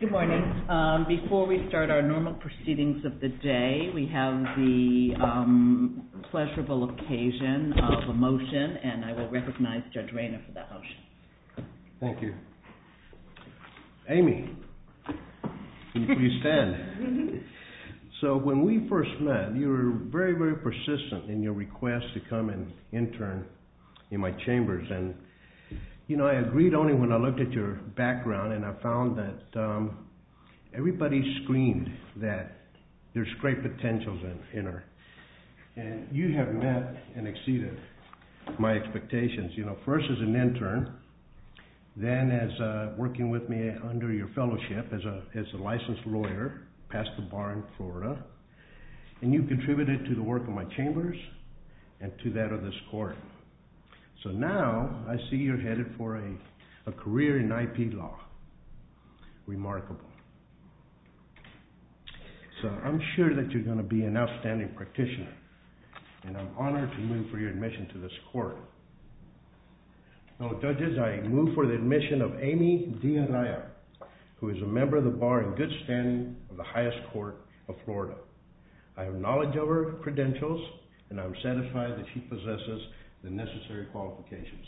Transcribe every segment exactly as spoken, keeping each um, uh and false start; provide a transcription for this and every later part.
Good morning. Um, before we start our normal proceedings of the day, we have the um, pleasurable occasion of a motion, and I will recognize Judge Rayner for that motion. Thank you. Amy, can you please stand? So when we first met, you were very, very persistent in your request to come and intern in my chambers, and you know, I agreed only when I looked at your background, and I found that um, everybody screamed that there's great potentials in, in her. And you have met and exceeded my expectations. You know, first as an intern, then as uh, working with me under your fellowship as a, as a licensed lawyer, passed the bar in Florida. And you contributed to the work of my chambers and to that of this court. So now I see you're headed for a, a career in I P law. Remarkable. So I'm sure that you're going to be an outstanding practitioner, and I'm honored to move for your admission to this court. Now, judges, I move for the admission of Amy Diaraya, who is a member of the bar in good standing of the highest court of Florida. I have knowledge of her credentials, and I'm satisfied that she possesses the necessary qualifications.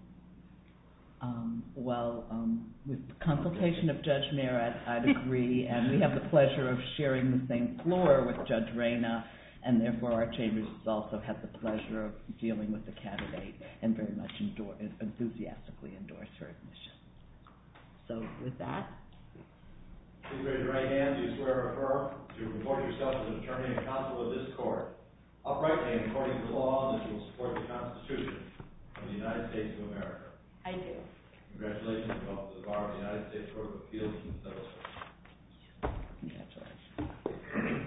Um, well, um, with consultation of Judge Merritt, I'd agree, and we have the pleasure of sharing the same floor with Judge Rayner, and therefore our chambers also have the pleasure of dealing with the candidate and very much endorse, enthusiastically endorse her admission. So with that. Please raise your right hand. Do you swear or affirm to report yourself as an attorney and counsel of this court, uprightly and according to the law, and that you will support the Constitution of the United States of America? I do. Congratulations, welcome to the bar of the United States Court of Appeals in the Civil Service. Congratulations.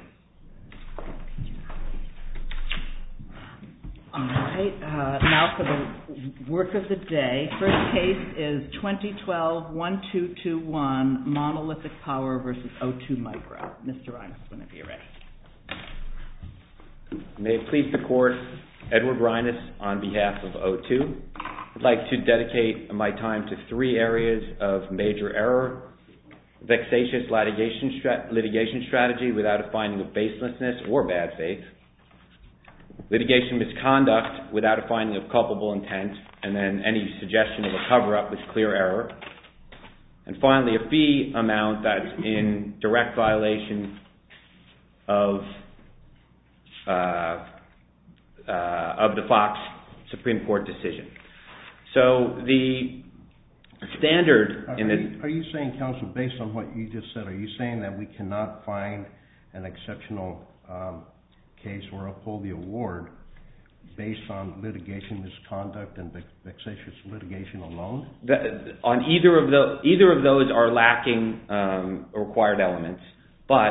All right, uh, now for the work of the day. First case is twenty twelve one two two one, Monolithic Power versus O two Micro. Mister Reines, whenever you're ready. May it please the Court, Edward Reines on behalf of O two. I'd like to dedicate my time to three areas of major error: vexatious litigation, stra- litigation strategy without a finding of baselessness or bad faith, litigation misconduct without a finding of culpable intent, and then any suggestion of a cover-up with clear error, and finally a fee amount that's in direct violation of uh, uh, of the Fox Supreme Court decision. So the standard are, in the... Are you, are you saying, counsel, based on what you just said, are you saying that we cannot find an exceptional um, case or uphold the award based on litigation misconduct and vexatious litigation alone? The, on either of the either of those are lacking um, required elements, but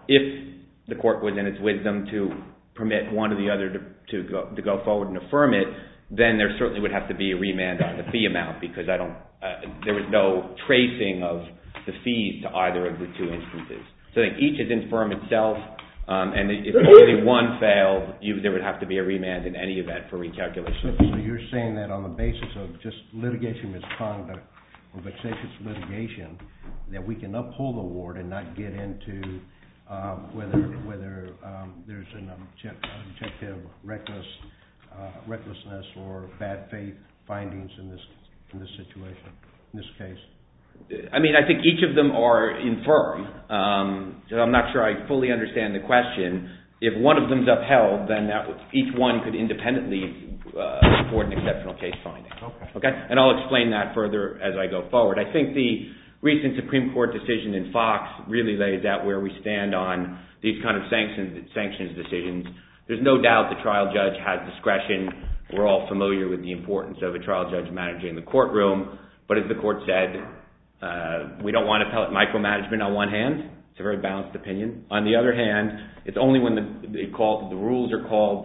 if the court was in its wisdom to permit one or the other to, to go to go forward and affirm it, then there certainly would have to be a remand on the fee amount, because I don't uh, there was no tracing of the fees to either of the two instances. So I think each is infirm itself. Um, and if only one failed, you, there would have to be a remand in any event for recalculation. So, so you're saying that on the basis of just litigation misconduct or vexatious litigation, that we can uphold the award and not get into um, whether whether um, there's an object, objective reckless uh, recklessness or bad faith findings in this in this situation, in this case. I mean, I think each of them are infirm, um, so I'm not sure I fully understand the question. If one of them's upheld, then that, each one could independently uh, support an exceptional case finding. Okay. Okay? And I'll explain that further as I go forward. I think the recent Supreme Court decision in Fox really lays out where we stand on these kind of sanctions, sanctions decisions. There's no doubt the trial judge has discretion. We're all familiar with the importance of a trial judge managing the courtroom, but as the court said, Uh, we don't want appellate micromanagement on one hand. It's a very balanced opinion. On the other hand, it's only when the, they call, the rules are called,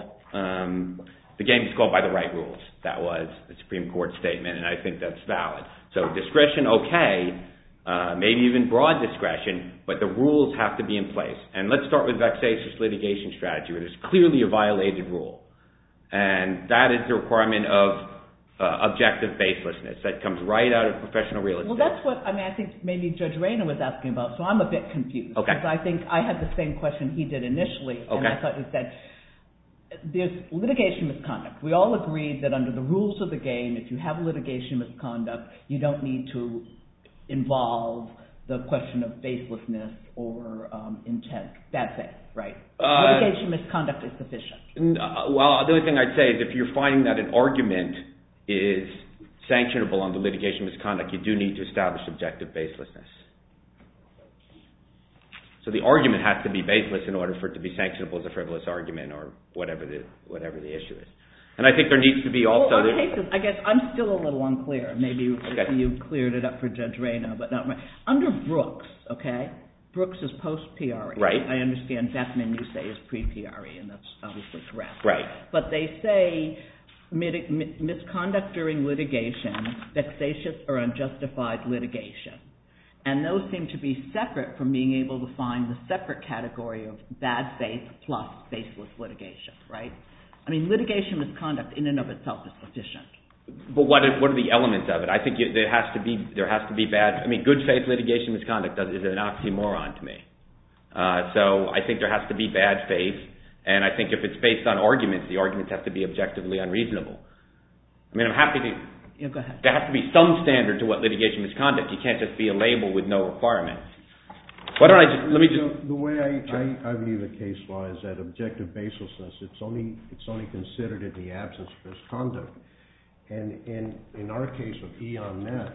um, the game is called by the right rules. That was the Supreme Court statement, and I think that's valid. So discretion, okay, uh, maybe even broad discretion, but the rules have to be in place. And let's start with vexatious litigation strategy, where there's clearly a violated rule. And that is the requirement of uh, objective baselessness that comes right out of professional real estate. Well, that's what, I mean, I think maybe Judge Rayner was asking about, so I'm a bit confused. Okay. Because I think I had the same question he did initially, and Okay. I thought he said, there's litigation misconduct. We all agreed that under the rules of the game, if you have litigation misconduct, you don't need to involve the question of baselessness or um, intent. That's it, right? Uh, litigation misconduct is sufficient. N- uh, Well, the only thing I'd say is if you're finding that an argument is sanctionable under litigation misconduct, you do need to establish objective baselessness. So the argument has to be baseless in order for it to be sanctionable as a frivolous argument or whatever the whatever the issue is. And I think there needs to be also... Well, our cases, I guess I'm still a little unclear. Maybe Okay. you cleared it up for Judge Rayner, but not right. Under Brooks, okay, Brooks is post-P R E. Right. I understand Beckman, you say, is pre-P R E, and that's obviously correct. Right. But they say mit- mi- misconduct during litigation, vexatious or unjustified litigation. And those seem to be separate from being able to find the separate category of bad faith plus baseless litigation, right? I mean, litigation misconduct in and of itself is sufficient. But what are, what are the elements of it? I think you, there has to be there has to be bad. I mean, good faith litigation misconduct does, is an oxymoron to me. Uh, so I think there has to be bad faith, and I think if it's based on arguments, the arguments have to be objectively unreasonable. I mean, I'm happy to. Yeah, go ahead. There has to be some standard to what litigation misconduct. You can't just be a label with no requirements. Why don't I just let me just So the way I, I, I view the case law is that objective baselessness, it's only it's only considered in the absence of misconduct. And in in our case of Eon Net,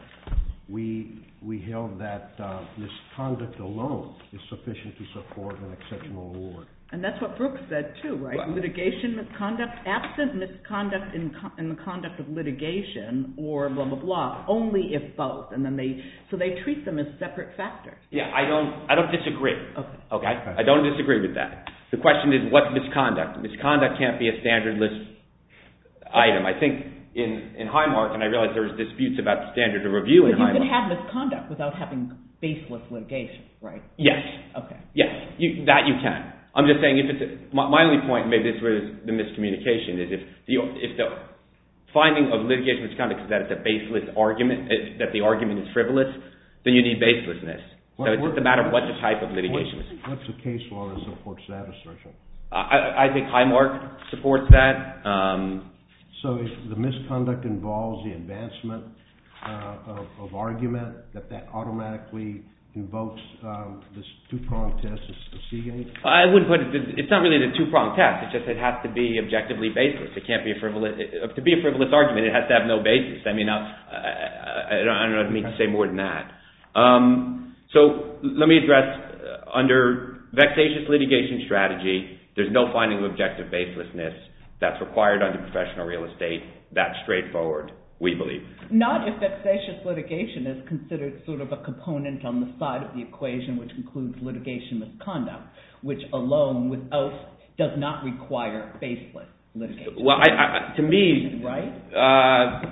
we we held that uh, misconduct alone is sufficient to support an exceptional award. And that's what Brooks said too, right? Right. Litigation misconduct, absent misconduct in, co- in the conduct of litigation or blah, blah, blah, only if both. And then they, so they treat them as separate factors. yeah. I don't I don't disagree. Okay. Okay. I don't disagree with that. The question is what's misconduct? Misconduct can't be a standardless item. I think in in Highmark, and I realize there's disputes about the standard of review in But you can Highmark. have misconduct without having baseless litigation, right? Yes. Okay. Yes, you, that you can. I'm just saying if it's a, my, my only point, maybe this was the miscommunication, is if the if the finding of litigation misconduct is that it's a baseless argument, uh, that the argument is frivolous, then you need baselessness. So What- it's just what- a matter of what the type of litigation What's, is. what's the case law that supports that assertion? I, I think Highmark supports that. Um, So if the misconduct involves the advancement uh, of, of argument, that that automatically invokes um, this two-pronged test of Seagate? I wouldn't put it. It's not really the two-pronged test. It's just it has to be objectively baseless. It can't be a frivolous. To be a frivolous argument, it has to have no basis. I mean, I, I, I don't, I don't know what I mean to say more than that. Um, so let me address uh, under vexatious litigation strategy. There's no finding of objective baselessness that's required under professional real estate. That's straightforward, we believe. Not if vexatious litigation is considered sort of a component on the side of the equation which includes litigation misconduct, which alone without does not require baseless litigation. Well, I, I, to me, right? Uh,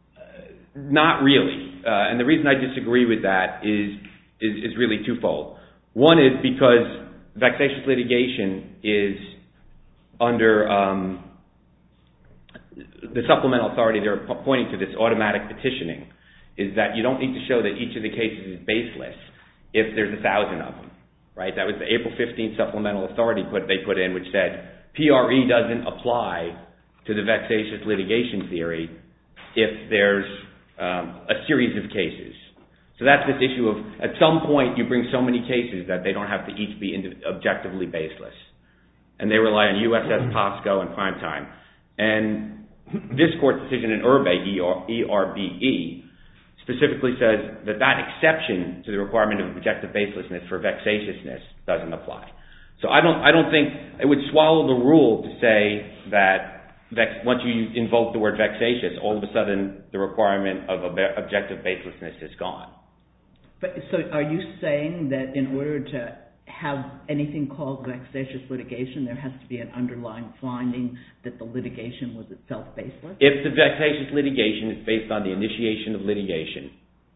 not really. Uh, and the reason I disagree with that is, is is really twofold. One is because vexatious litigation is under um, the supplemental authority. They're pointing to this automatic petitioning, is that you don't need to show that each of the cases is baseless if there's a thousand of them, right? That was the April fifteenth supplemental authority put they put in, which said P R E doesn't apply to the vexatious litigation theory if there's um, a series of cases. So that's this issue of at some point you bring so many cases that they don't have to each be indiv- objectively baseless. And they rely on U S S, POSCO, and Primetime. And this court's decision in Urbe, E R B E, specifically says that that exception to the requirement of objective baselessness for vexatiousness doesn't apply. So I don't, I don't think it would swallow the rule to say that vex, once you invoke the word vexatious, all of a sudden the requirement of ob- objective baselessness is gone. But so are you saying that in order to have anything called vexatious litigation, there has to be an underlying finding that the litigation was itself baseless? If the vexatious litigation is based on the initiation of litigation,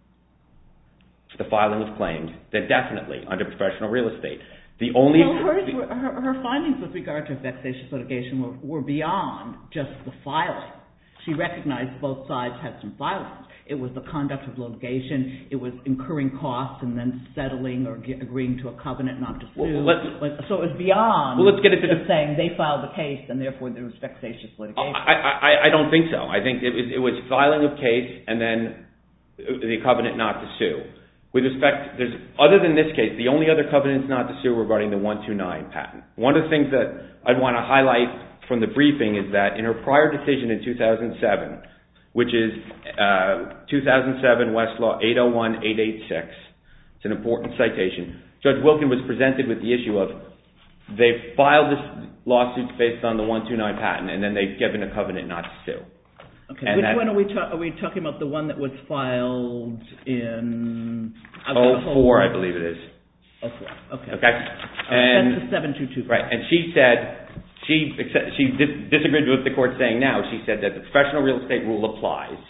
the filing of claims, then definitely under professional real estate. The only well, hers the, were, her, her findings with regard to vexatious litigation were, were beyond just the filing. she recognized both sides had some violence. It was the conduct of litigation. It was incurring costs and then settling or get, agreeing to a covenant not to sue. Well, so it was beyond well, let's get into just the, saying they filed the case and therefore there was vexatious litigation. I, I, I don't think so. I think it was, it was filing of case and then the covenant not to sue. With respect, there's other than this case, the only other covenants not to sue regarding the one two nine patent. One of the things that I'd want to highlight from the briefing is that in her prior decision in two thousand seven, which is uh, two thousand seven Westlaw eight oh one eight eight six, it's an important citation, Judge Wilkin was presented with the issue of they filed this lawsuit based on the one two nine patent and then they've given a covenant not to sue. Okay, and which that, one are we, ta- are we talking about? The one that was filed in oh four, I believe it is. oh four, okay. Okay. Uh, and, that's the seven two two. Right, and she said, she she dis- disagreed with the court saying now, she said that the professional real estate rule applies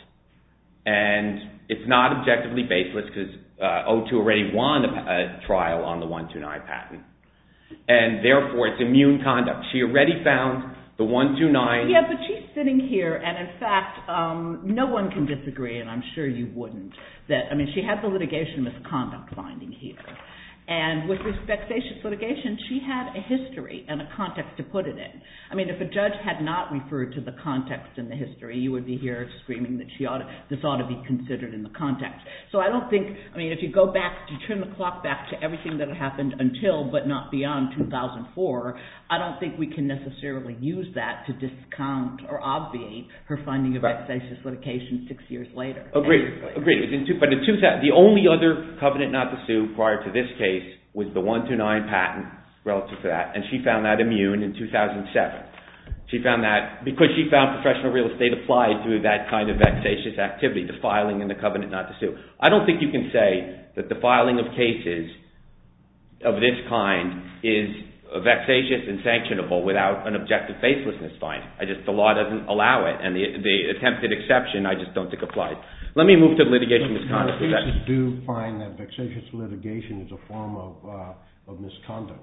and it's not objectively baseless because uh, O two already won a, a trial on the one two nine patent and therefore it's immune conduct. She already found the one two nine. Yeah, but she's sitting here, and in fact, um, no one can disagree, and I'm sure you wouldn't, that, I mean, she had the litigation misconduct finding here. And with vexatious litigation, she had a history and a context to put it in. I mean, if a judge had not referred to the context in the history, you would be here screaming that she ought to, this ought to be considered in the context. So I don't think, I mean, if you go back, you turn the clock back to everything that had happened until, but not beyond two thousand four, I don't think we can necessarily use that to discount or obviate her finding of right. vexatious litigation six years later. Agreed. Years later. Agreed. In two, but in two thousand, the only other covenant not to sue prior to this case was the one two nine patent relative to that, and she found that immune in two thousand seven. She found that because she found professional real estate applied to that kind of vexatious activity, the filing and the covenant not to sue. I don't think you can say that the filing of cases of this kind is vexatious and sanctionable without an objective baselessness finding. I just, the law doesn't allow it, and the, the attempted exception I just don't think applies. Let me move to litigation misconduct. Most cases do find that vexatious litigation is a form of, uh, of misconduct.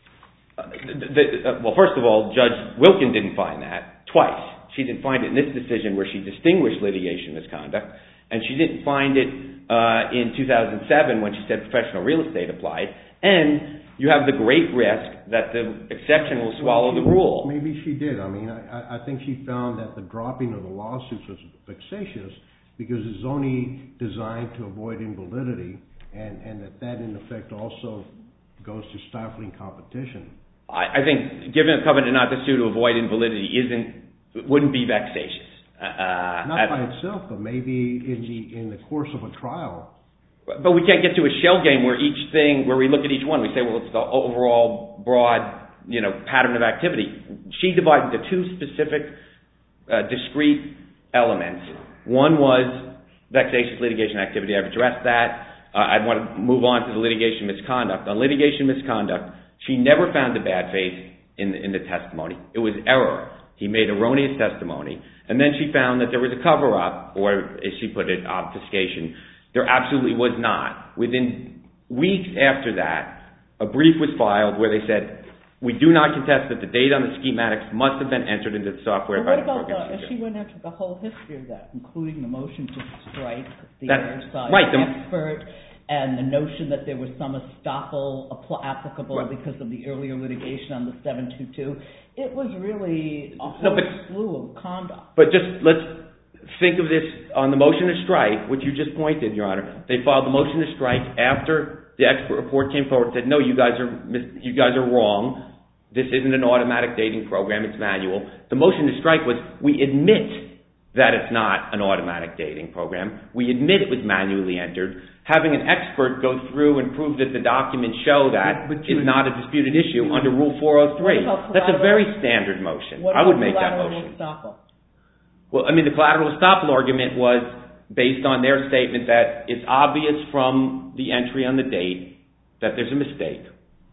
Uh, the, the, uh, well, first of all, Judge Wilkin didn't find that twice. She didn't find it in this decision where she distinguished litigation misconduct, and she didn't find it uh, in two thousand seven when she said professional real estate applied, and you have the great risk that the exception will swallow well, she, the rule. Maybe she did. I mean, I, I think she found that the dropping of the lawsuits was vexatious because it's only designed to avoid invalidity, and, and that that in effect also goes to stifling competition. I, I think giving a covenant not to sue to avoid invalidity isn't wouldn't be vexatious. Uh, not by itself, but maybe in the in the course of a trial. But we can't get to a shell game where each thing, where we look at each one, we say, well, it's the overall broad, you know, pattern of activity. She divided into two specific, uh, discrete elements. One was vexatious litigation activity. I've addressed that. Uh, I want to move on to the litigation misconduct. On litigation misconduct, she never found a bad faith in, in the testimony. It was error. He made erroneous testimony. And then she found that there was a cover-up, or as she put it, obfuscation. There absolutely was not. Within weeks after that, a brief was filed where they said, we do not contest that the data on the schematics must have been entered into the software. Well, what about the, she went into the whole history of that, including the motion to strike the other side right, expert and the notion that there was some estoppel apl- applicable right. because of the earlier litigation on the seven two two. It was really a whole no, but, slew of conduct. But just let's think of this on the motion to strike, which you just pointed, Your Honor. They filed the motion to strike after the expert report came forward and said, no, you guys are mis- you guys are wrong. This isn't an automatic dating program, it's manual. The motion to strike was, we admit that it's not an automatic dating program. We admit it was manually entered. Having an expert go through and prove that the documents show that but, but is not a disputed issue under Rule four oh three. That's a very standard motion. I would make that motion. Estoppel? Well, I mean, the collateral estoppel argument was based on their statement that it's obvious from the entry on the date that there's a mistake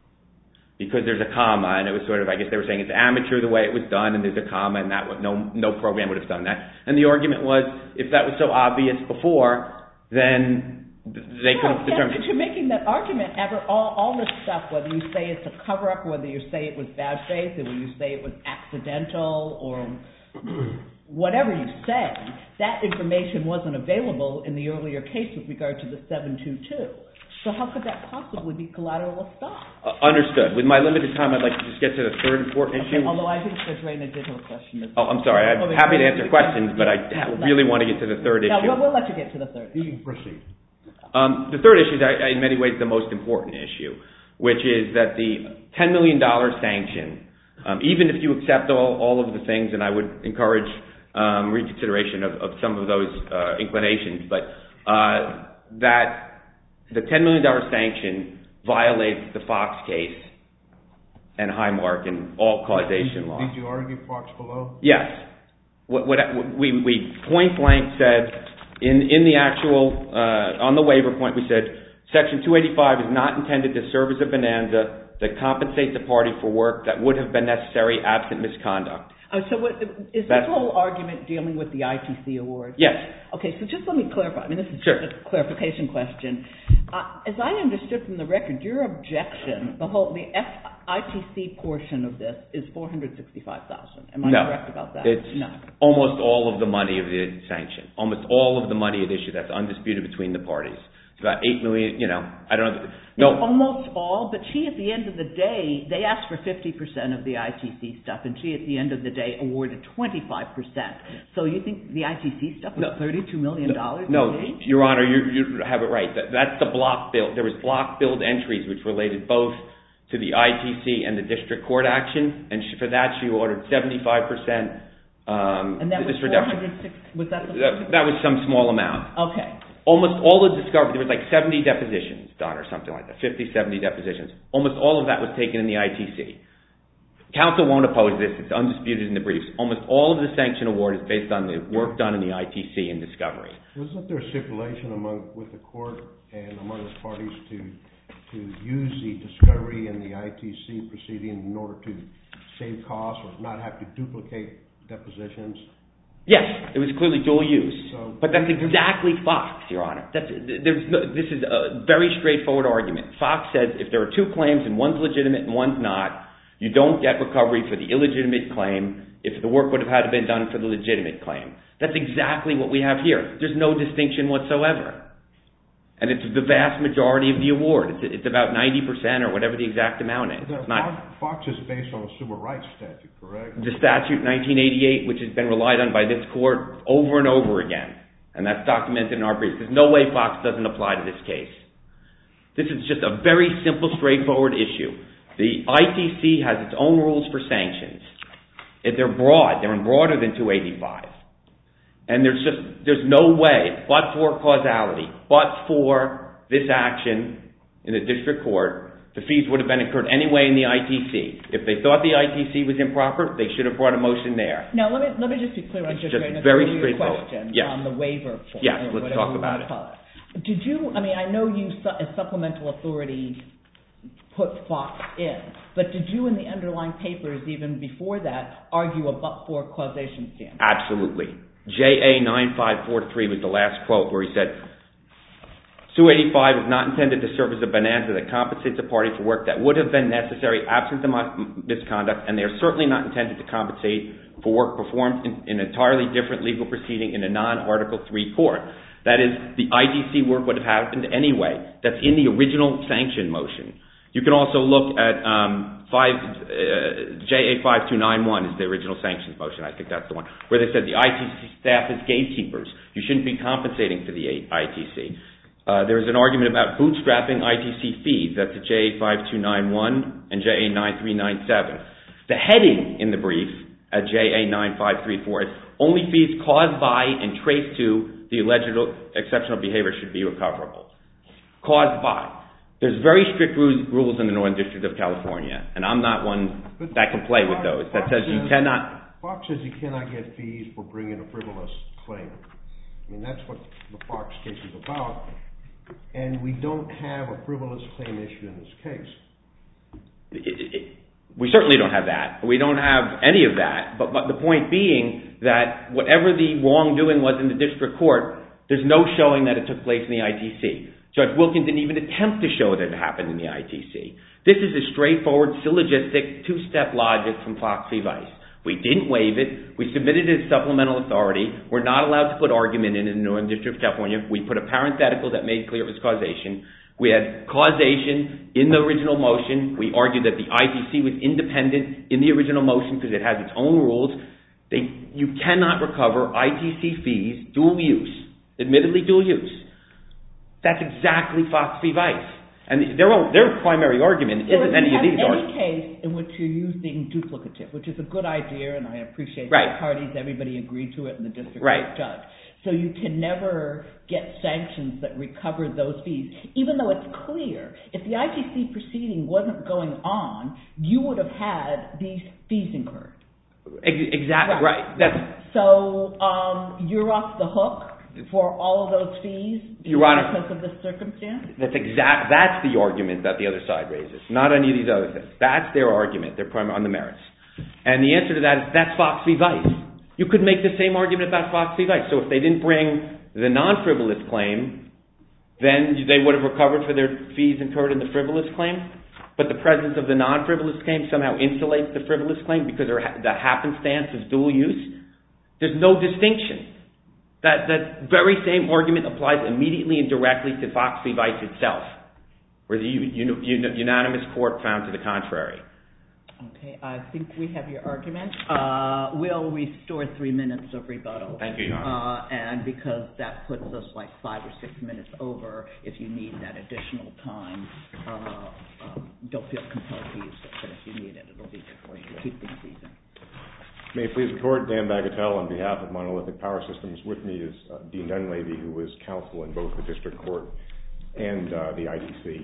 because there's a comma, and it was sort of, I guess they were saying it's amateur the way it was done, and there's a comma, and that would, no no program would have done that. And the argument was, if that was so obvious before, then they could have no, determined. But you're making that argument, ever all, all this stuff, whether you say it's a cover-up, whether you say it was bad faith, or whether you say it was accidental, or whatever you say, that information wasn't available in the earlier case with regard to the seven two two. So how could that possibly be collateral estoppel? Uh, understood. With my limited time, I'd like to just get to the third important Okay, issue. although I think Judge Rayner did have a question. As Oh, I'm sorry. I'm oh, happy to wait, answer wait, questions, but I no, really no. want to get to the third issue. No, we'll, we'll let you get to the third. You can proceed. Um, the third issue is, uh, in many ways, the most important issue, which is that the ten million dollars sanction, um, even if you accept all, all of the things, and I would encourage um, reconsideration of, of some of those uh, inclinations, but uh, that the ten million dollars sanction violates the Fox case and Highmark and all causation law. Did you argue Fox below? Yes. What, what, we, we point blank said in, in the actual, uh, on the waiver point, we said Section two eighty-five is not intended to serve as a bonanza that compensates a party for work that would have been necessary absent misconduct. Oh, so what, is this That's, whole argument dealing with the I T C award? Yes. Okay, so just let me clarify. I mean, this is Sure. a clarification question. Uh, as I understood from the record, your objection, the whole, the F I T C portion of this is four hundred sixty-five thousand dollars. Am I no, correct about that? It's no. almost all of the money of the sanction. Almost all of the money at issue. That's undisputed between the parties. It's about eight million, you know, I don't know. No. It's almost all, but she, at the end of the day, they asked for fifty percent of the I T C stuff, and she, at the end of the day, awarded twenty-five percent. So you think the I T C stuff was No. thirty-two million dollars? No, no Your Honor, you, you have it right. That, that's the block bill. There was block billed entries which related both to the I T C and the district court action, and she, for that she ordered seventy-five percent um, And that was this reduction. four hundred six, was that the... That, that was some small amount. Okay. Almost all the discovery, there was like seventy depositions done or something like that, fifty, seventy depositions. Almost all of that was taken in the I T C. Counsel won't oppose this. It's undisputed in the briefs. Almost all of the sanction award is based on the work done in the I T C and discovery. Wasn't there a stipulation among with the court and among the parties to to use the discovery in the I T C proceeding in order to save costs or not have to duplicate depositions? Yes, it was clearly dual use, so, but that's exactly Fox, Your Honor. That's, there's no, this is a very straightforward argument. Fox says if there are two claims and one's legitimate and one's not, you don't get recovery for the illegitimate claim if the work would have had to been done for the legitimate claim. That's exactly what we have here. There's no distinction whatsoever. And it's the vast majority of the award. It's, it's about ninety percent or whatever the exact amount is. It's not, Fox is based on a civil rights statute, correct? the statute nineteen eighty-eight, which has been relied on by this court over and over again. And that's documented in our briefs. There's no way Fox doesn't apply to this case. This is just a very simple, straightforward issue. The I T C has its own rules for sanctions. If they're broad, they're broader than two eighty-five. And there's just, there's no way, but for causality, but for this action in the district court, the fees would have been incurred anyway in the I T C. If they thought the I T C was improper, they should have brought a motion there. Now, let me let me just be clear on It's Judge just Rayner's very earlier straightforward. question Yes. on the waiver point. Yes, or let's whatever talk we about want to it. call it. Did you, I mean, I know you, su- as supplemental authority, put Fox in, but did you in the underlying papers, even before that, argue a but-for causation standard? Absolutely. J A nine five four three was the last quote where he said, two eighty-five is not intended to serve as a bonanza that compensates a party for work that would have been necessary absent the misconduct, and they are certainly not intended to compensate for work performed in an entirely different legal proceeding in a non-Article three court. That is, the I T C work would have happened anyway. That's in the original sanction motion. You can also look at um, five, uh, J A five two nine one is the original sanctions motion. I think that's the one where they said the I T C staff is gatekeepers. You shouldn't be compensating for the I T C. Uh, there is an argument about bootstrapping I T C fees. That's at J A five two nine one and J A nine three nine seven. The heading in the brief at J A nine five three four is only fees caused by and traced to the alleged exceptional behavior should be recoverable. Caused by. There's very strict rules in the Northern District of California, and I'm not one But that can play with those. That says you cannot. Fox says you cannot get fees for bringing a frivolous claim. I mean, that's what the Fox case is about, and we don't have a frivolous claim issue in this case. It, it, we certainly don't have that. We don't have any of that. But, but the point being that whatever the wrongdoing was in the district court, there's no showing that it took place in the I T C. Judge Wilkin didn't even attempt to show that it happened in the I T C. This is a straightforward, syllogistic, two-step logic from Fox v. Vice. We didn't waive it. We submitted it as supplemental authority. We're not allowed to put argument in in the Northern District of California. We put a parenthetical that made clear it was causation. We had causation in the original motion. We argued that the I T C was independent in the original motion because it has its own rules. They, you cannot recover I T C fees, dual use, admittedly dual use. That's exactly Fox v. Vice. And their own, their primary argument so isn't any of these any arguments. case in which you're using duplicative, which is a good idea, and I appreciate right. the parties, everybody agreed to it, and the district right. court judge. So you can never get sanctions that recover those fees, even though it's clear. If the I T C proceeding wasn't going on, you would have had these fees incurred. Exactly, right. right. That's, so um, you're off the hook for all of those fees Your Honor, because of this circumstance? That's exact. That's the argument that the other side raises, not any of these other things. That's their argument. They're primary on the merits. And the answer to that is that's Fox v. Vice. You could make the same argument about Fox v. Vice. So if they didn't bring the non-frivolous claim, then they would have recovered for their fees incurred in the frivolous claim. But the presence of the non-frivolous claim somehow insulates the frivolous claim because the happenstance is dual use. There's no distinction. That, that very same argument applies immediately and directly to Fox v. Vice itself, where the un, un, unanimous court found to the contrary. Okay, I think we have your argument. Uh, we'll restore three minutes of rebuttal. Thank you, Your Honor. Uh, and because that puts us like five or six minutes over, if you need that additional time, uh, uh, don't feel compelled to use it, but if you need it, it'll be there for you to keep things even. May it please the Court, Dan Bagatelle on behalf of Monolithic Power Systems. With me is uh, Dean Dunleavy, who was counsel in both the District Court and uh, the I D C.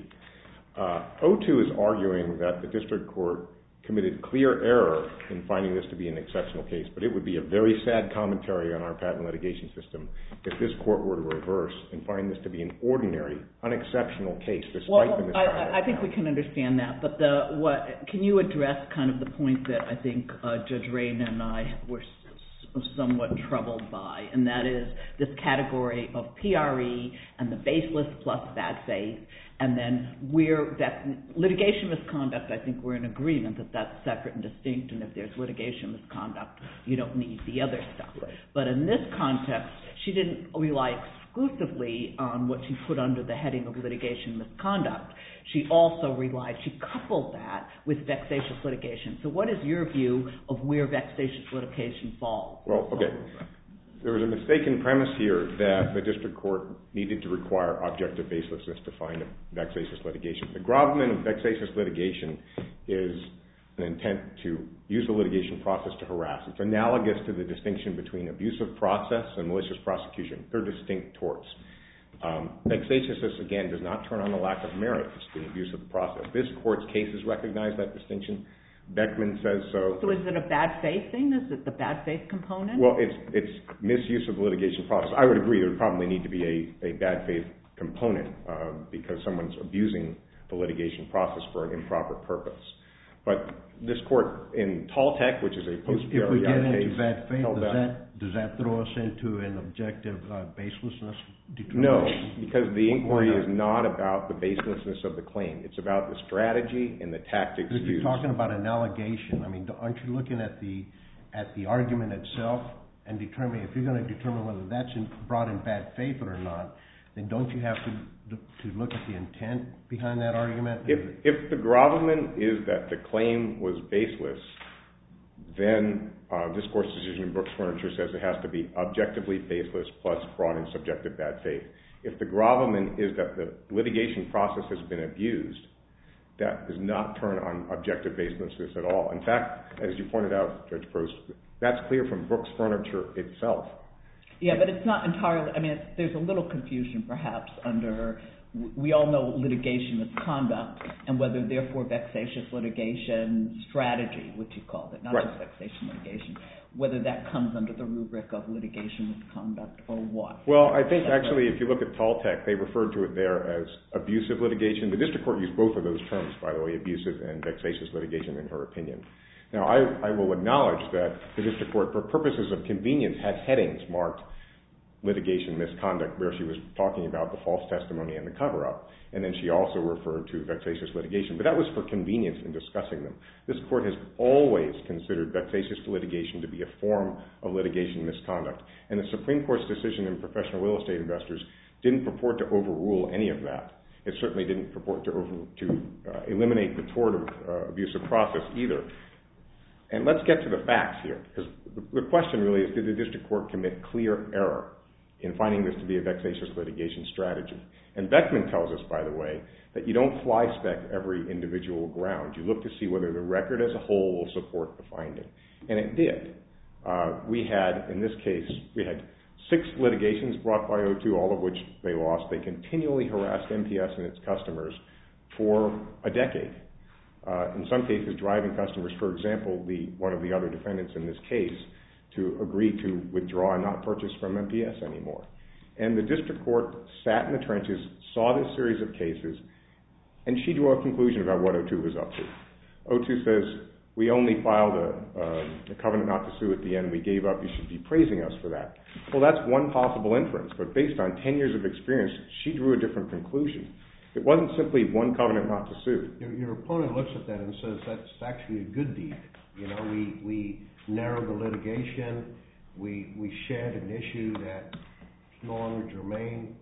Uh, O two is arguing that the District Court committed clear error in finding this to be an exceptional case, but it would be a very sad commentary on our patent litigation system if this Court were to reverse and find this to be an ordinary, unexceptional case, despite well, the misconduct. I, I think we can understand that, but the what can you address kind of the point that I think uh, Judge Rayna and I were s- somewhat troubled by, and that is this category of P R E and the baseless plus bad faith. And then we're, that litigation misconduct, I think we're in agreement that that's separate and distinct, and if there's litigation misconduct, you don't need the other stuff. Right. But in this context, she didn't rely exclusively on what she put under the heading of litigation misconduct. She also relied, she coupled that with vexatious litigation. So what is your view of where vexatious litigation falls? Well, okay. There was a mistaken premise here that the District Court needed to require objective baselessness to find a vexatious litigation. The gravamen of vexatious litigation is an intent to use the litigation process to harass. It's analogous to the distinction between abusive process and malicious prosecution. They're distinct torts. Um, vexatiousness, again, does not turn on the lack of merit. It's the abuse of the process. This Court's cases recognize that distinction. Beckman says so. So is it a bad faith thing? Is it the bad faith component? Well, it's it's misuse of the litigation process. I would agree there would probably need to be a, a bad faith component um, because someone's abusing the litigation process for an improper purpose. But this Court in Talltech, which is a post-P R E I case... If we get into bad faith, does that, that, does that throw us into an objective uh, baselessness determination? No, because the inquiry is not about the baselessness of the claim. It's about the strategy and the tactics If you're used. talking about an allegation, I mean, aren't you looking at the at the argument itself and determining, if you're going to determine whether that's in, brought in bad faith or not, then don't you have to to look at the intent behind that argument? If, if the gravamen is that the claim was baseless, then uh, this Court's decision in Brooks Furniture says it has to be objectively baseless plus fraud and subjective bad faith. If the gravamen is that the litigation process has been abused, that does not turn on objective baselessness at all. In fact, as you pointed out, Judge Prost, that's clear from Brooks Furniture itself. Yeah, but it's not entirely, I mean, it's, there's a little confusion perhaps under, we all know litigation misconduct and whether therefore vexatious litigation strategy, which you called it, not right. just vexation litigation, whether that comes under the rubric of litigation misconduct or what. Well, I think That's actually right. if you look at Talltech, they referred to it there as abusive litigation. The District Court used both of those terms, by the way, abusive and vexatious litigation in her opinion. Now, I, I will acknowledge that the District Court, for purposes of convenience, had headings marked litigation misconduct, where she was talking about the false testimony and the cover-up. And then she also referred to vexatious litigation. But that was for convenience in discussing them. This court has always considered vexatious litigation to be a form of litigation misconduct. And the Supreme Court's decision in Professional Real Estate Investors didn't purport to overrule any of that. It certainly didn't purport to, over, to uh, eliminate the tort of uh, abusive process either. And let's get to the facts here, because the, the question really is, did the district court commit clear error in finding this to be a vexatious litigation strategy? And Beckman tells us, by the way, that you don't fly-spec every individual ground. You look to see whether the record as a whole will support the finding. And it did. Uh, we had, in this case, we had six litigations brought by O two, all of which they lost. They continually harassed M P S and its customers for a decade. Uh, in some cases, driving customers, for example, the, one of the other defendants in this case, to agree to withdraw and not purchase from M P S anymore. And the district court sat in the trenches, saw this series of cases, and she drew a conclusion about what O two was up to. O two says, we only filed a, uh, a covenant not to sue at the end. We gave up. You should be praising us for that. Well, that's one possible inference, but based on ten years of experience, she drew a different conclusion. It wasn't simply one covenant not to sue. Your, your opponent looks at that and says that's actually a good deed. You know, we, we narrowed the litigation. We, we shed an issue that's no longer germane.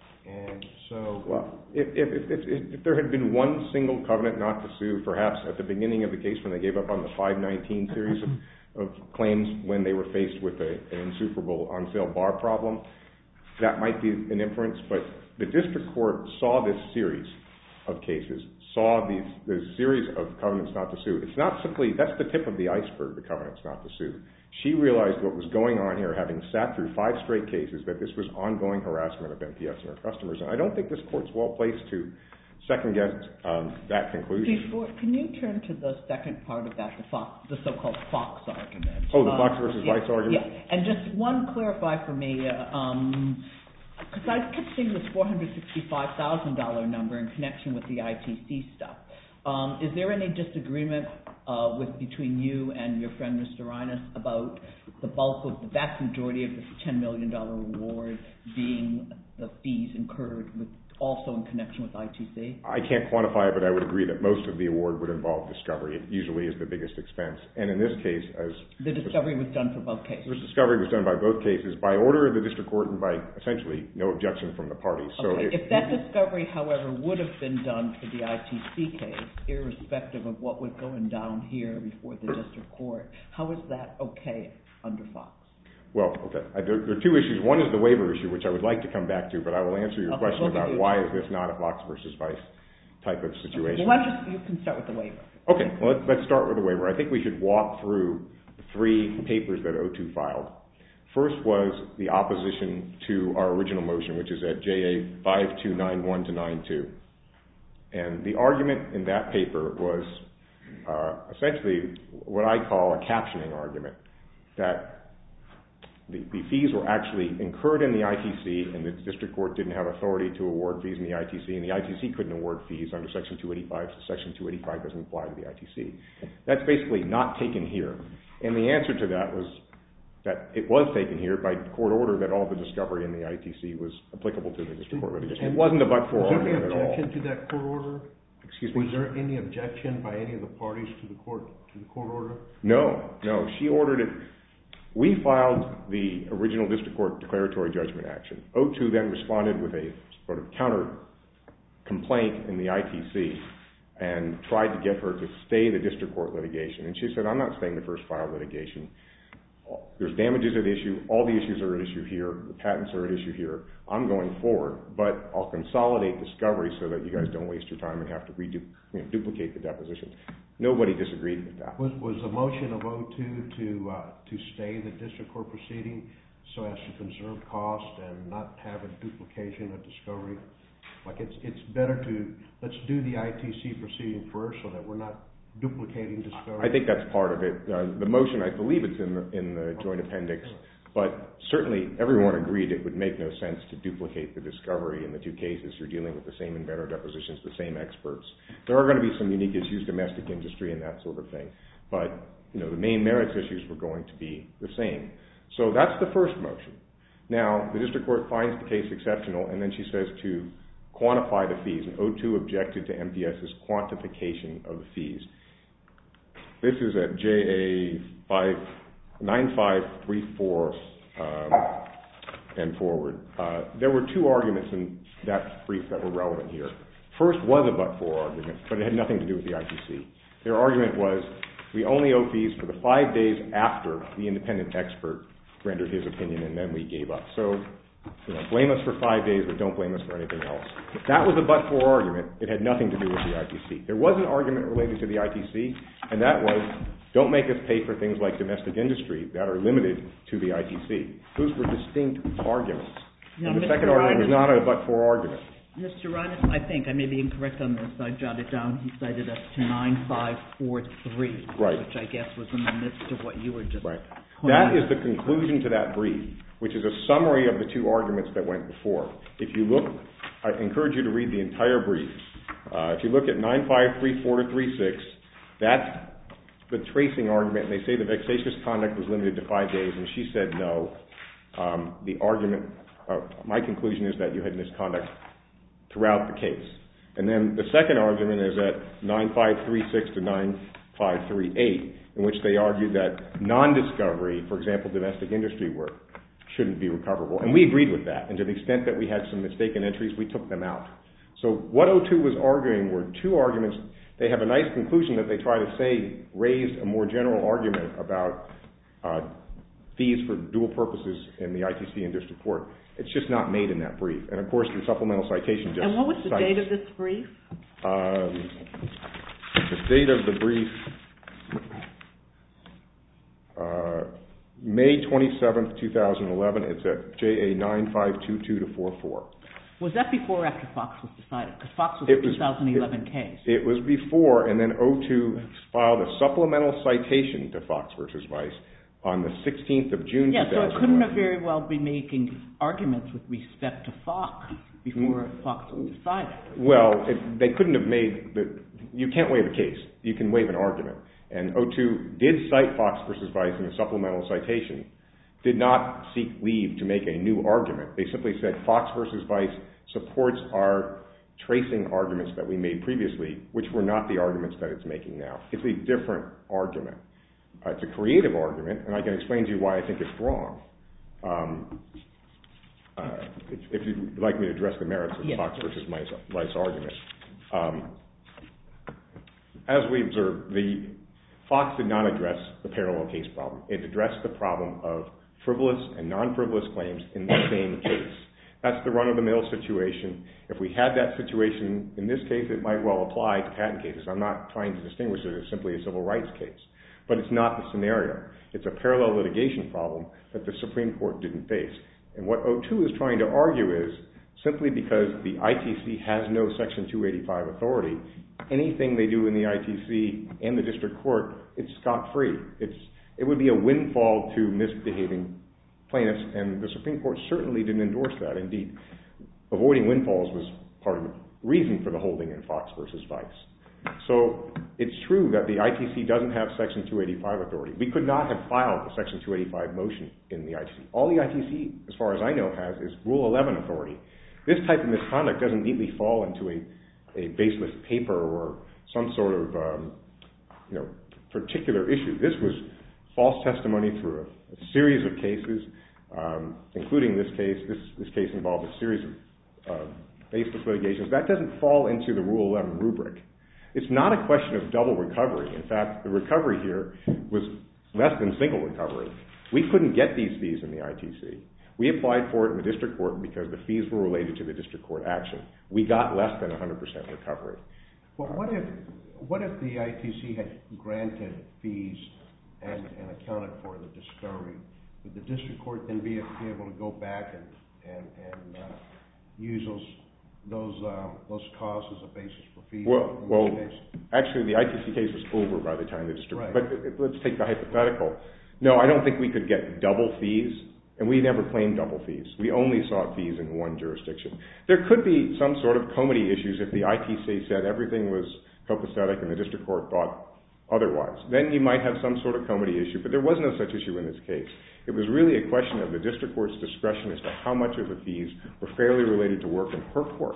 And so... Well, if, if, if, if, if there had been one single covenant not to sue, perhaps at the beginning of the case when they gave up on the five nineteen series of, of claims when they were faced with a, an insuperable on-sale bar problem, that might be an inference, but the district court saw this series of cases, saw these this series of covenants not to sue. It's not simply, that's the tip of the iceberg, the covenants not to sue. She realized what was going on here, having sat through five straight cases, that this was ongoing harassment of M P S and her customers. And I don't think this court's well placed to second-guess um, that conclusion. Before, can you turn to the second part of that, the, Fox, the so-called Fox argument? Oh, the Fox um, versus yeah, Vice argument? Yeah, and just one clarify for me, uh, um, because I kept seeing this four hundred sixty-five thousand dollars number in connection with the I T C stuff. Um, is there any disagreement uh, with between you and your friend Mister Reines about the bulk of the vast majority of this ten million dollars reward being the fees incurred with also in connection with I T C? I can't quantify it, but I would agree that most of the award would involve discovery. It usually is the biggest expense. And in this case, as... The discovery was done for both cases? The discovery was done by both cases, by order of the district court and by, essentially, no objection from the parties. So okay. it, if that discovery, however, would have been done for the I T C case, irrespective of what was going down here before the district court, how is that okay under Fox? Well, okay. I, there, there are two issues. One is the waiver issue, which I would like to come back to, but I will answer your okay, question about you. why is this not a Fox versus Vice type of situation. Okay. Well, why don't you, you can start with the waiver. Okay, well, let's, let's start with the waiver. I think we should walk through the three papers that O two filed. First was the opposition to our original motion, which is at J A five two nine one to ninety-two. And the argument in that paper was uh, essentially what I call a captioning argument, that The, the fees were actually incurred in the I T C, and the district court didn't have authority to award fees in the I T C, and the I T C couldn't award fees under Section two eighty-five, so Section two eighty-five doesn't apply to the I T C. That's basically not taken here. And the answer to that was that it was taken here by court order that all the discovery in the I T C was applicable to the district court litigation. It wasn't a but-for argument at all. Was there any objection to that court order? Excuse me? Was there any objection by any of the parties to the court to the court order? No, no. She ordered it. We filed the original district court declaratory judgment action. O two then responded with a sort of counter complaint in the I T C and tried to get her to stay the district court litigation. And she said, I'm not staying the first filed litigation. There's damages at issue. All the issues are at issue here. The patents are at issue here. I'm going forward, but I'll consolidate discovery so that you guys don't waste your time and have to redu- you know, duplicate the depositions. Nobody disagreed with that. Was, was the motion of O two to uh, to stay the district court proceeding so as to conserve cost and not have a duplication of discovery? Like it's it's better to let's do the I T C proceeding first so that we're not duplicating discovery. I think that's part of it. Uh, the motion, I believe it's in the, in the joint appendix, but certainly everyone agreed it would make no sense to duplicate the discovery in the two cases. You're dealing with the same inventor depositions, the same experts. There are going to be some unique issues, domestic industry and that sort of thing, but you know the main merits issues were going to be the same. So that's the first motion. Now, the district court finds the case exceptional, and then she says to quantify the fees, and O two objected to M P S's quantification of the fees. This is at J A nine five three four um, and forward. Uh, there were two arguments in that brief that were relevant here. First was a but-for argument, but it had nothing to do with the I T C. Their argument was, we only owe fees for the five days after the independent expert rendered his opinion, and then we gave up. So, you know, blame us for five days, but don't blame us for anything else. That was a but-for argument. It had nothing to do with the I T C. There was an argument related to the I T C, and that was, don't make us pay for things like domestic industry that are limited to the I T C. Those were distinct arguments. Now, and the Mister second argument was Reines, not a but-for argument. Mister Reines, I think, I may be incorrect on this, I jotted down, he cited us to nine five four three, Right. which I guess was in the midst of what you were just Right. pointing That is out. the conclusion to that brief, which is a summary of the two arguments that went before. If you look, I encourage you to read the entire brief. Uh, if you look at nine five three four to three six, that's the tracing argument, and they say the vexatious conduct was limited to five days, and she said no. Um, the argument, uh, my conclusion is that you had misconduct throughout the case. And then the second argument is at nine five three six to nine five three eight, in which they argued that non-discovery, for example, domestic industry work, shouldn't be recoverable. And we agreed with that. And to the extent that we had some mistaken entries, we took them out. So what O two was arguing were two arguments. They have a nice conclusion that they try to say raised a more general argument about uh, fees for dual purposes in the I T C and district court. It's just not made in that brief. And of course, the supplemental citation just And what was the cites, date of this brief? Um, the date of the brief, uh, May twenty-seventh, two thousand eleven. It's at J A nine five two two to four four. Was that before or after Fox was decided? Because Fox was It a was- two thousand eleven case. It was before, and then O two filed a supplemental citation to Fox versus Vice on the sixteenth of June Yeah, so it couldn't have two thousand eleven. very well be making arguments with respect to Fox before Mm. Fox was decided. Well, it, they couldn't have made the. You can't waive a case. You can waive an argument. And O two did cite Fox versus Vice in a supplemental citation. Did not seek leave to make a new argument. They simply said Fox versus Vice supports our tracing arguments that we made previously, which were not the arguments that it's making now. It's a different argument. Uh, it's a creative argument, and I can explain to you why I think it's wrong. Um, uh, if, if you'd like me to address the merits of the Yes, Fox please. versus Vice, Vice argument. Um, as we observed, the Fox did not address the parallel case problem. It addressed the problem of frivolous and non-frivolous claims in the same case. That's the run-of-the-mill situation. If we had that situation in this case, it might well apply to patent cases. I'm not trying to distinguish it as simply a civil rights case. But it's not the scenario. It's a parallel litigation problem that the Supreme Court didn't face. And what O two is trying to argue is, simply because the I T C has no Section two eighty-five authority, anything they do in the I T C and the district court, it's scot-free. It's, it would be a windfall to misbehaving plaintiffs, and the Supreme Court certainly didn't endorse that. Indeed, avoiding windfalls was part of the reason for the holding in Fox versus Vice. So it's true that the I T C doesn't have Section two eighty-five authority. We could not have filed a Section two eighty-five motion in the I T C. All the I T C, as far as I know, has is Rule eleven authority. This type of misconduct doesn't neatly fall into a, a baseless paper or some sort of um, you know, particular issue. This was false testimony through a, a series of cases, um, including this case. This, this case involved a series of uh, baseless litigations. That doesn't fall into the Rule eleven rubric. It's not a question of double recovery. In fact, the recovery here was less than single recovery. We couldn't get these fees in the I T C. We applied for it in the district court because the fees were related to the district court action. We got less than one hundred percent recovery. Well, what if, what if the I T C had granted fees and, and accounted for the discovery? Would the district court then be, be able to go back and, and, and uh, use those those um, those costs as a basis for fees? Well, in well this case? actually, the I T C case was over by the time the district. Right. But it, let's take the hypothetical. No, I don't think we could get double fees, and we never claimed double fees. We only sought fees in one jurisdiction. There could be some sort of comity issues if the I T C said everything was copacetic and the district court thought otherwise. Then you might have some sort of comity issue, but there was no such issue in this case. It was really a question of the district court's discretion as to how much of the fees were fairly related to work in her court,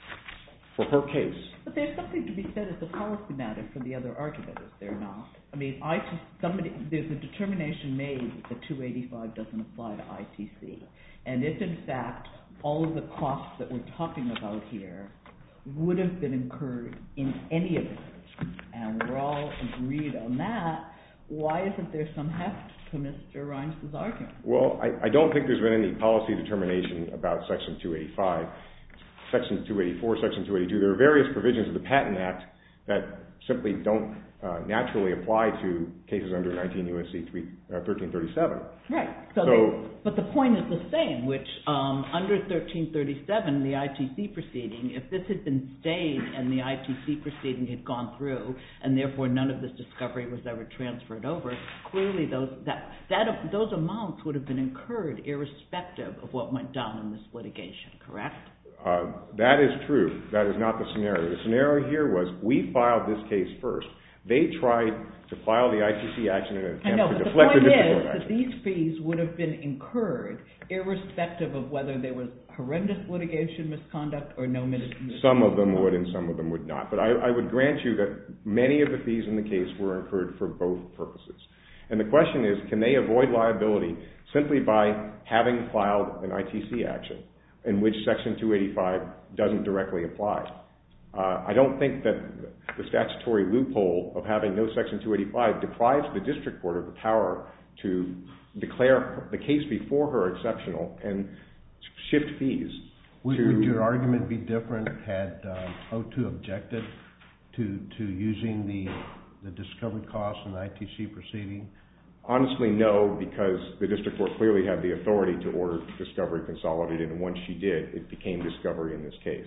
for her case. But there's something to be said as a policy matter for the other argument, is there not? I mean, I T, somebody, there's a determination made that the two eighty-five doesn't apply to I T C. And if, in fact, all of the costs that we're talking about here would have been incurred in any event, and we're all agreed on that, why isn't there some heft to Mister Rimes' argument? Well, I, I don't think there's been any policy determination about Section two eighty-five. Section two eighty-four, Section two eighty-two, there are various provisions of the Patent Act that simply don't uh, naturally apply to cases under nineteen U S C thirteen thirty-seven. Right. So, so they, but the point is the same, which um, under thirteen thirty-seven, the I T C proceeding, if this had been stayed and the I T C proceeding had gone through, and therefore none of this discovery was ever transferred over, clearly those that, that those amounts would have been incurred irrespective of what went down in this litigation, correct? Uh, that is true. That is not the scenario. The scenario here was we filed this case first. They tried to file the I T C action in an attempt know, to but deflect the district court point is action. that these fees would have been incurred irrespective of whether there was horrendous litigation misconduct or no misconduct. Some of them would and some of them would not. But I, I would grant you that many of the fees in the case were incurred for both purposes. And the question is, can they avoid liability simply by having filed an I T C action in which Section two eighty-five doesn't directly apply? Uh, I don't think that the statutory loophole of having no Section two eighty-five deprives the district court of the power to declare the case before her exceptional and shift fees. Would, to, would your argument be different had um, O two objected to to using the the discovery costs in the I T C proceeding? Honestly, no, because the district court clearly had the authority to order discovery consolidated, and once she did, it became discovery in this case.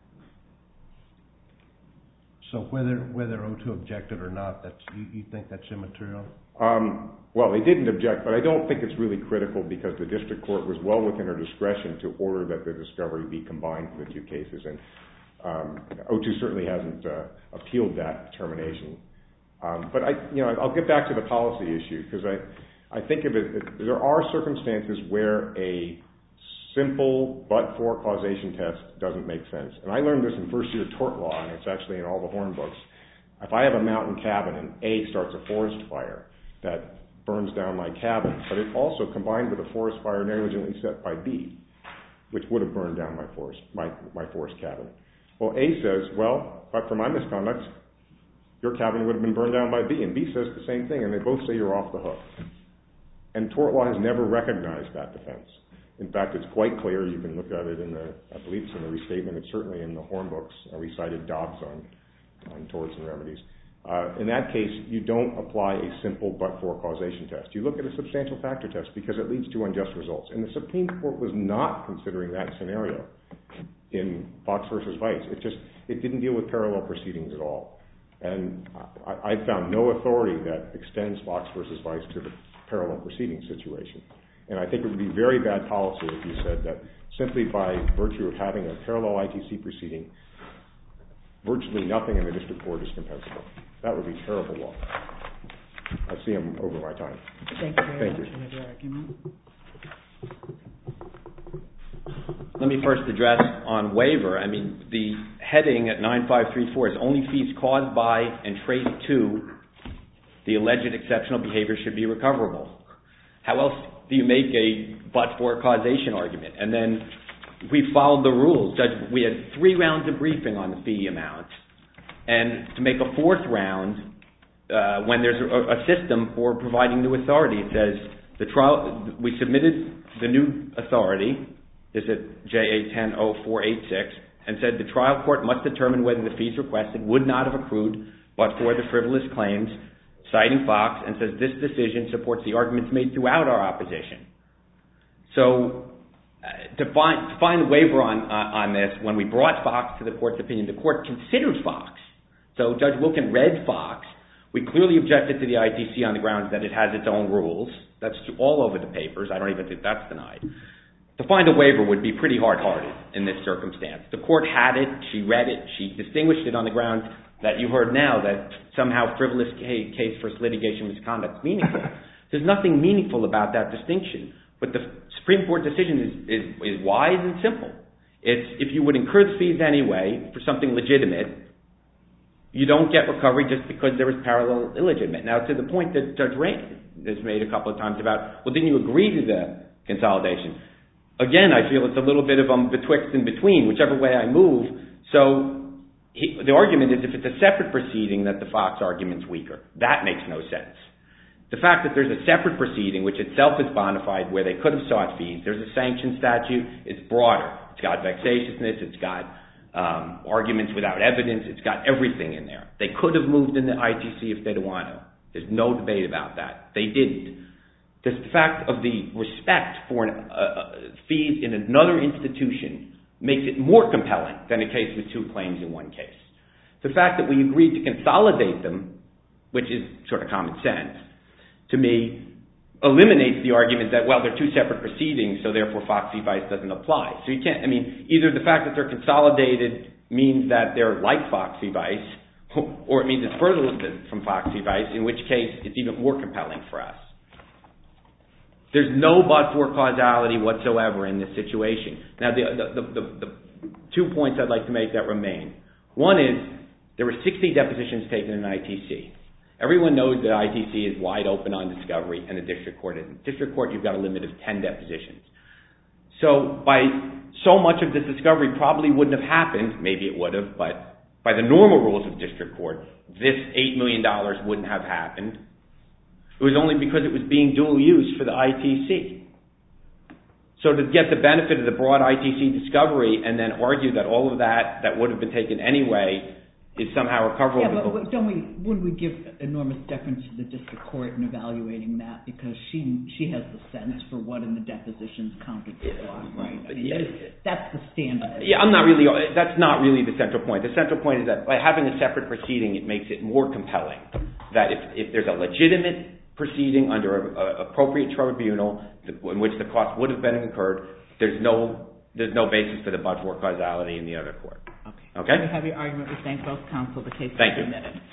So whether whether O two objected or not, that's you, you think that's immaterial? Um, well, they didn't object, but I don't think it's really critical because the district court was well within her discretion to order that the discovery be combined for the two cases, and um, O two certainly hasn't uh, appealed that determination. Um, but I, you know, I'll get back to the policy issue because I, I think of it, there are circumstances where a simple but-for causation test doesn't make sense. And I learned this in first year tort law, and it's actually in all the Horn books. If I have a mountain cabin and A starts a forest fire that burns down my cabin, but it also combined with a forest fire negligently set by B, which would have burned down my forest, my, my forest cabin. Well, A says, well, but for my misconduct, your cabin would have been burned down by B, and B says the same thing, and they both say you're off the hook. And tort law has never recognized that defense. In fact, it's quite clear. You can look at it in the, I believe it's in the restatement. It's certainly in the Horn books. We cited Dobbs on, on torts and remedies. Uh, in that case, you don't apply a simple but-for causation test. You look at a substantial factor test because it leads to unjust results. And the Supreme Court was not considering that scenario in Fox versus Vice. It just, it didn't deal with parallel proceedings at all. And I, I found no authority that extends Fox versus Vice to the parallel proceeding situation. And I think it would be very bad policy if you said that simply by virtue of having a parallel I T C proceeding, virtually nothing in the district court is compensable. That would be terrible law. I see I'm over my time. Thank you very Thank much you. for your argument. Let me first address on waiver. I mean, the heading at nine five three four is only fees caused by and traced to the alleged exceptional behavior should be recoverable. How else do you make a but-for causation argument? And then we followed the rules. Judge, we had three rounds of briefing on the fee amount. And to make a fourth round, uh, when there's a, a system for providing new authority, it says the trial, we submitted the new authority, this is at J A ten oh four eight six, and said the trial court must determine whether the fees requested would not have accrued but for the frivolous claims, citing Fox, and says this decision supports the arguments made throughout our opposition. So uh, to, find, to find the waiver on, uh, on this, when we brought Fox to the court's opinion, the court considered Fox. So Judge Wilkin read Fox. We clearly objected to the I T C on the grounds that it has its own rules. That's all over the papers. I don't even think that's denied. To find a waiver would be pretty hard-hearted in this circumstance. The court had it. She read it. She distinguished it on the grounds that you heard now, that somehow frivolous case for litigation misconduct is meaningful. There's nothing meaningful about that distinction. But the Supreme Court decision is, is, is wise and simple. It's if you would incur the fees anyway for something legitimate, you don't get recovery just because there was parallel illegitimate. Now, to the point that Judge Rain has made a couple of times about, well, didn't you agree to the consolidation? Again, I feel it's a little bit of um, betwixt and between, whichever way I move. So he, the argument is if it's a separate proceeding that the Fox argument's weaker. That makes no sense. The fact that there's a separate proceeding, which itself is bona fide, where they could have sought fees, there's a sanction statute, it's broader. It's got vexatiousness, it's got um, arguments without evidence, it's got everything in there. They could have moved in the I T C if they'd wanted to. There's no debate about that. They didn't. The fact of the respect for an, uh, fees in another institution makes it more compelling than a case with two claims in one case. The fact that we agreed to consolidate them, which is sort of common sense, to me, eliminates the argument that, well, they're two separate proceedings, so therefore Fox v. Vice doesn't apply. So you can't, I mean, either the fact that they're consolidated means that they're like Fox v. Vice, or it means it's further from Fox v. Vice, in which case it's even more compelling for us. There's no but-for causality whatsoever in this situation. Now, the, the, the, the, the two points I'd like to make that remain. One is, there were sixty depositions taken in I T C. Everyone knows that I T C is wide open on discovery, and the district court isn't. District court, you've got a limit of ten depositions. So by so much of this discovery probably wouldn't have happened, maybe it would have, but by the normal rules of district court, this eight million dollars wouldn't have happened. It was only because it was being dual use for the I T C. So to get the benefit of the broad I T C discovery and then argue that all of that that would have been taken anyway is somehow recoverable. Yeah, but don't we, wouldn't we give enormous deference to the district court in evaluating that, because she she has the sense for what in the depositions counted for what, right? I mean, yeah. That's the standard. Yeah, I'm not really, that's not really the central point. The central point is that by having a separate proceeding, it makes it more compelling that if, if there's a legitimate proceeding under an appropriate tribunal in which the cost would have been incurred, there's no there's no basis for the but-for causality in the other court. Okay. Okay? We have your argument. We thank both counsel. The case is Thank you. submitted.